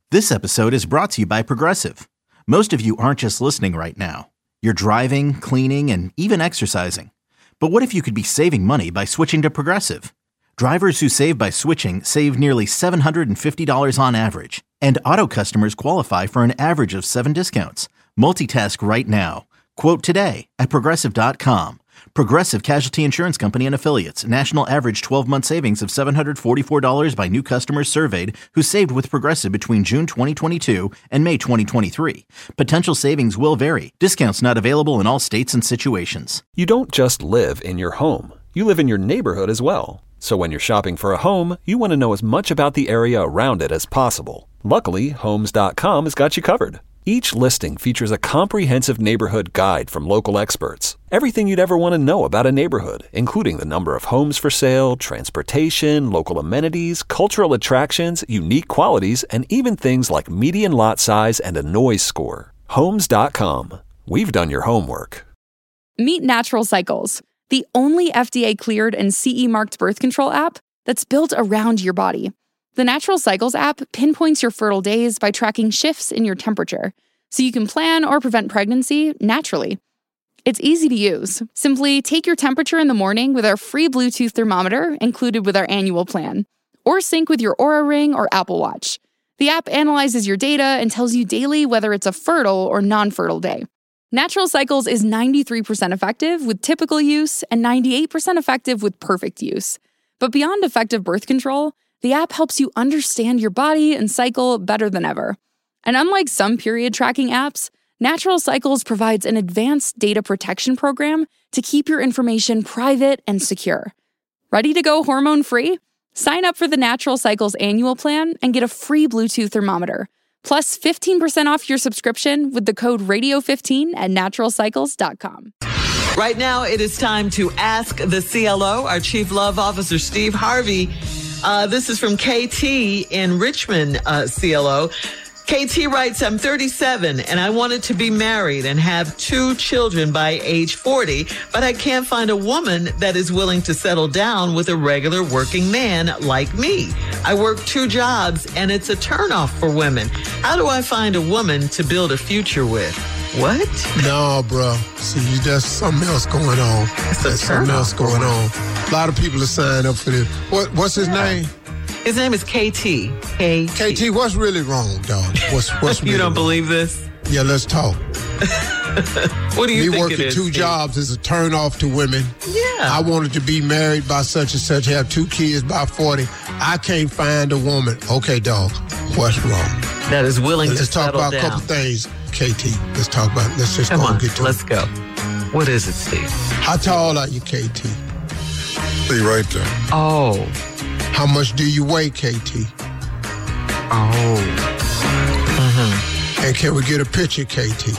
This episode is brought to you by Progressive. Most of you aren't just listening right now. You're driving, cleaning, and even exercising. But what if you could be saving money by switching to Progressive? Drivers who save by switching save nearly $750 on average. And auto customers qualify for an average of 7 discounts. Multitask right now. Quote today at Progressive.com. Progressive Casualty Insurance Company and Affiliates. National average 12-month savings of $744 by new customers surveyed who saved with Progressive between June 2022 and May 2023. Potential savings will vary. Discounts not available in all states and situations. You don't just live in your home. You live in your neighborhood as well. So when you're shopping for a home, you want to know as much about the area around it as possible. Luckily, Homes.com has got you covered. Each listing features a comprehensive neighborhood guide from local experts. Everything you'd ever want to know about a neighborhood, including the number of homes for sale, transportation, local amenities, cultural attractions, unique qualities, and even things like median lot size and a noise score. Homes.com. We've done your homework. Meet Natural Cycles, the only FDA-cleared and CE-marked birth control app that's built around your body. The Natural Cycles app pinpoints your fertile days by tracking shifts in your temperature, so you can plan or prevent pregnancy naturally. It's easy to use. Simply take your temperature in the morning with our free Bluetooth thermometer included with our annual plan, or sync with your Oura Ring or Apple Watch. The app analyzes your data and tells you daily whether it's a fertile or non-fertile day. Natural Cycles is 93% effective with typical use and 98% effective with perfect use. But beyond effective birth control, the app helps you understand your body and cycle better than ever. And unlike some period tracking apps, Natural Cycles provides an advanced data protection program to keep your information private and secure. Ready to go hormone-free? Sign up for the Natural Cycles annual plan and get a free Bluetooth thermometer, plus 15% off your subscription with the code radio15 at naturalcycles.com. Right now, it is time to ask the CLO, our Chief Love Officer, Steve Harvey. This is from KT in Richmond, CLO. KT writes, I'm 37 and I wanted to be married and have 2 children by age 40, but I can't find a woman that is willing to settle down with a regular working man like me. I work 2 jobs and it's a turnoff for women. How do I find a woman to build a future with? What? No, bro. See, there's something else going on. There's something else going on. A lot of people are signing up for this. What's his name? His name is KT. KT, what's really wrong, dog? What's really You don't wrong? believe this? Yeah, let's talk. What do you Me think it working is? 2 jobs is a turn off to women. Yeah. I wanted to be married by such and such, have 2 kids by 40. I can't find a woman. Okay, dog, what's wrong? That is willing Let's to talk settle about down. a couple things, KT. Let's just Come go on, and get to let's it. go. What is it, Steve? How tall are you, KT? See right there. Oh. How much do you weigh, KT? Oh. And can we get a picture, KT?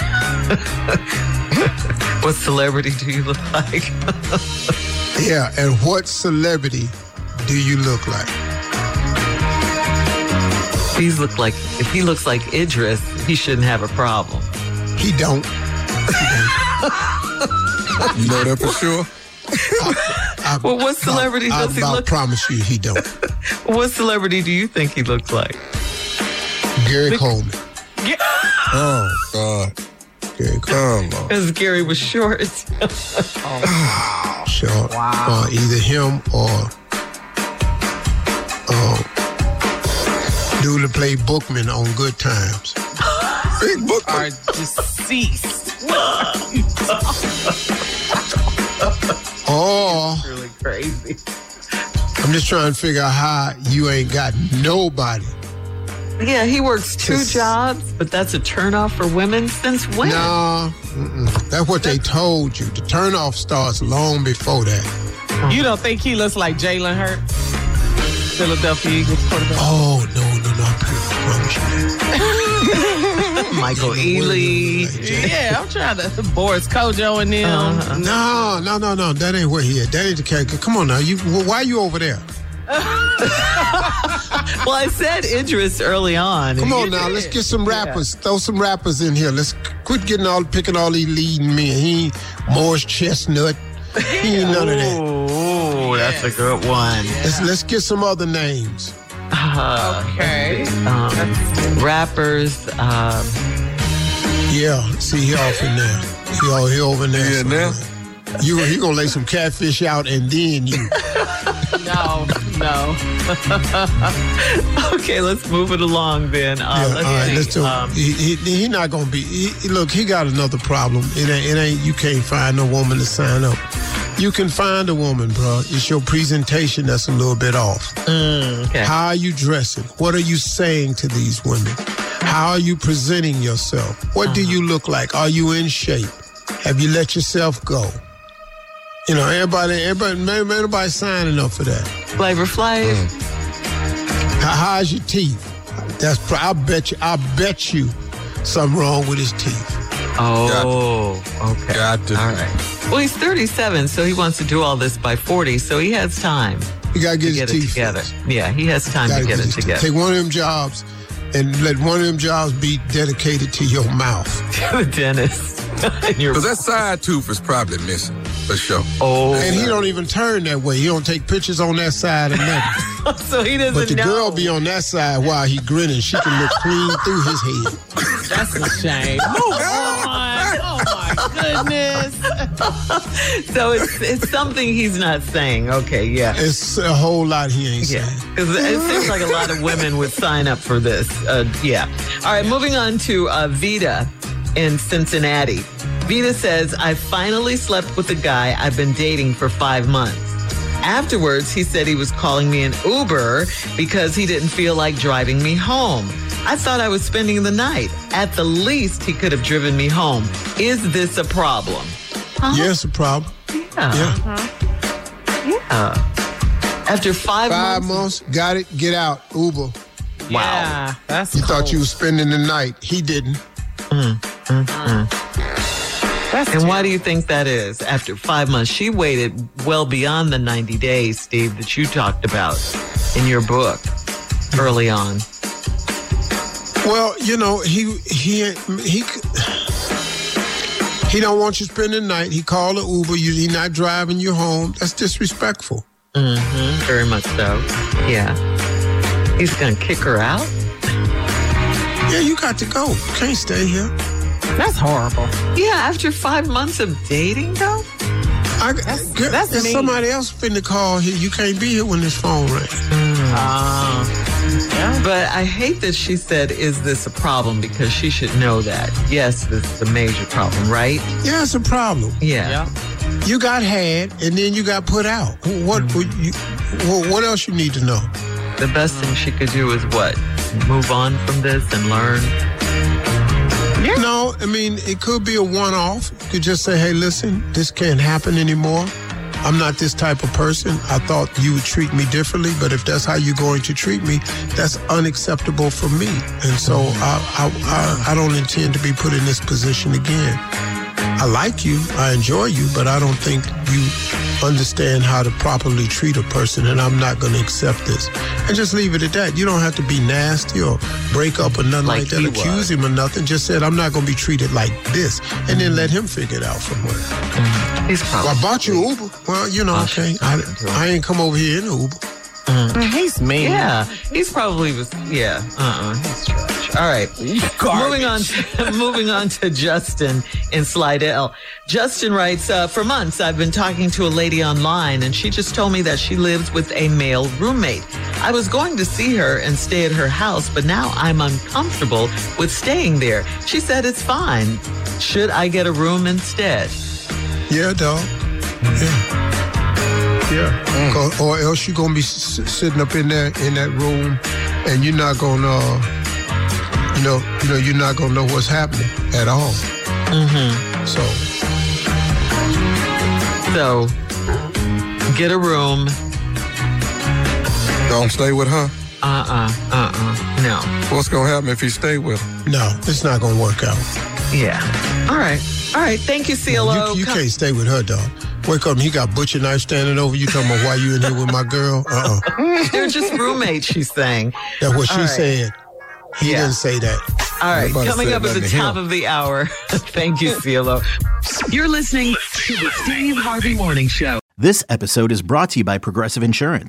What celebrity do you look like? Yeah, and what celebrity do you look like? If he looks like Idris, he shouldn't have a problem. He don't. You know that for sure? Well, what celebrity does he look? I promise you he don't. What celebrity do you think he looks like? Gary Coleman. Oh, God. Gary Coleman. Come on. Because Gary was short. Sure. Wow. Either him or dude that played Bookman on Good Times. Big book. Are deceased. Or Really crazy. I'm just trying to figure out how you ain't got nobody. Yeah, he works 2 jobs, but that's a turnoff for women since when? No, that's what they told you. The turnoff starts long before that. You don't think he looks like Jalen Hurts? Philadelphia Eagles quarterback. Oh, no, I promise you. Michael Ealy. Yeah, I'm trying to. Boris Kojo and them. No. That ain't where he at. That ain't the character. Come on now. Why are you over there? Well, I said Idris early on. Come on now. Let's get some rappers. Throw some rappers in here. Let's quit picking all these leading men. He ain't Morris Chestnut. He ain't none of that. Oh, that's a good one. Let's get some other names. Okay. Rappers. Yeah, see, he off in there. He over in there. Yeah, now? He gonna lay some catfish out and then you. No. Okay, let's move it along then. Let's do it. He not gonna be. Look, he got another problem. It ain't. You can't find a woman to sign up. You can find a woman, bro. It's your presentation that's a little bit off. Okay. How are you dressing? What are you saying to these women? How are you presenting yourself? What do you look like? Are you in shape? Have you let yourself go? You know, everybody signing up for that. Flavor Flav. How's your teeth? I bet you something wrong with his teeth. Oh, okay. Got to. All right. Well, he's 37, so he wants to do all this by 40, so he has time. You gotta get his it teeth together. fixed. Yeah, he has time to get it together. Take one of them jobs and let one of them jobs be dedicated to your mouth. The dentist. Because that side tooth is probably missing, for sure. Oh. And he don't even turn that way. He don't take pictures on that side or nothing. So he doesn't know. But the girl be on that side while he grinning. She can look clean through his head. That's a shame. Move on. Oh, my goodness. So it's something he's not saying. Okay, yeah. It's a whole lot he ain't saying. Because it seems like a lot of women would sign up for this. Yeah. All right, moving on to Vita in Cincinnati. Vita says, I finally slept with a guy I've been dating for 5 months. Afterwards, he said he was calling me an Uber because he didn't feel like driving me home. I thought I was spending the night. At the least, he could have driven me home. Is this a problem? Huh? Yeah, it's a problem. Yeah. After 5 months, got it, get out, Uber. Wow. Yeah, that's You cold. thought you was spending the night. He didn't. And why do you think that is? After 5 months, she waited well beyond the 90 days, Steve, that you talked about in your book early on. Well, you know, he don't want you to spend the night. He called an Uber. He not driving you home. That's disrespectful. Very much so. Yeah. He's going to kick her out? Yeah, you got to go. You can't stay here. That's horrible. Yeah, after 5 months of dating, though? That's There's mean. somebody else finna call here. You can't be here when this phone rings. Yeah. But I hate that she said, is this a problem? Because she should know that. Yes, this is a major problem, right? Yeah, it's a problem. Yeah. You got had, and then you got put out. What else you need to know? The best thing she could do is what? Move on from this and learn? No, I mean, it could be a one-off. You could just say, hey, listen, this can't happen anymore. I'm not this type of person. I thought you would treat me differently, but if that's how you're going to treat me, that's unacceptable for me. And so I don't intend to be put in this position again. I like you, I enjoy you, but I don't think you understand how to properly treat a person, and I'm not going to accept this. And just leave it at that. You don't have to be nasty or break up or nothing like that. Accuse him of nothing. Just said, I'm not going to be treated like this. And then let him figure it out from where. He's probably... Well, I bought you Uber. Well, you know, okay. I ain't come over here in Uber. He's mean. Yeah, he's probably was. Yeah, he's trash. All right, moving on to Justin in Slidell. Justin writes, for months I've been talking to a lady online, and she just told me that she lives with a male roommate. I was going to see her and stay at her house, but now I'm uncomfortable with staying there. She said it's fine. Should I get a room instead? Yeah, dog. Yeah. Or else you're gonna be sitting up in that room, and you're not gonna, you're not gonna know what's happening at all. So get a room. Don't stay with her. No. What's gonna happen if you stay with her? no, it's not gonna work out. Yeah. All right. Thank you, CLO. You can't stay with her, dog. Wake up and he got butcher knife standing over you talking about why you in here with my girl. They're just roommates, she's saying. That's what she said. He didn't say that. All right, Nobody coming said up at the nothing to top him. of the hour. Thank you, CLO. You're listening to the Steve Harvey Morning Show. This episode is brought to you by Progressive Insurance.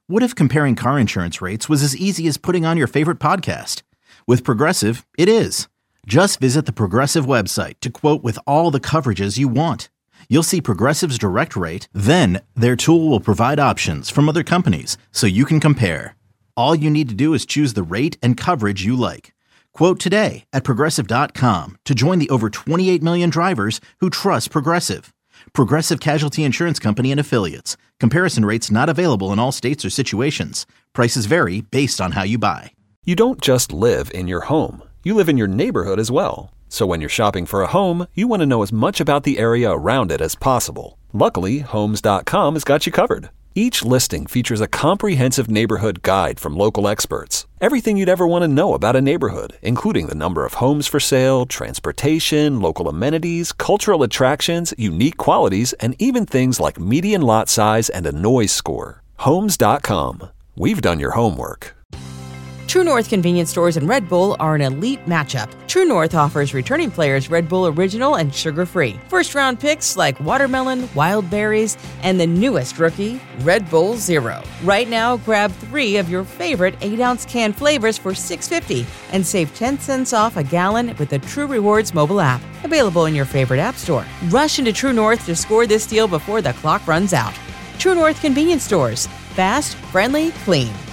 What if comparing car insurance rates was as easy as putting on your favorite podcast? With Progressive, it is. Just visit the Progressive website to quote with all the coverages you want. You'll see Progressive's direct rate, then their tool will provide options from other companies so you can compare. All you need to do is choose the rate and coverage you like. Quote today at Progressive.com to join the over 28 million drivers who trust Progressive. Progressive Casualty Insurance Company and Affiliates. Comparison rates not available in all states or situations. Prices vary based on how you buy. You don't just live in your home. You live in your neighborhood as well. So when you're shopping for a home, you want to know as much about the area around it as possible. Luckily, Homes.com has got you covered. Each listing features a comprehensive neighborhood guide from local experts. Everything you'd ever want to know about a neighborhood, including the number of homes for sale, transportation, local amenities, cultural attractions, unique qualities, and even things like median lot size and a noise score. Homes.com. We've done your homework. True North convenience stores and Red Bull are an elite matchup. True North offers returning players Red Bull Original and sugar-free. First-round picks like watermelon, wild berries, and the newest rookie, Red Bull Zero. Right now, grab 3 of your favorite 8-ounce can flavors for $6.50 and save 10 cents off a gallon with the True Rewards mobile app. Available in your favorite app store. Rush into True North to score this deal before the clock runs out. True North convenience stores. Fast, friendly, clean.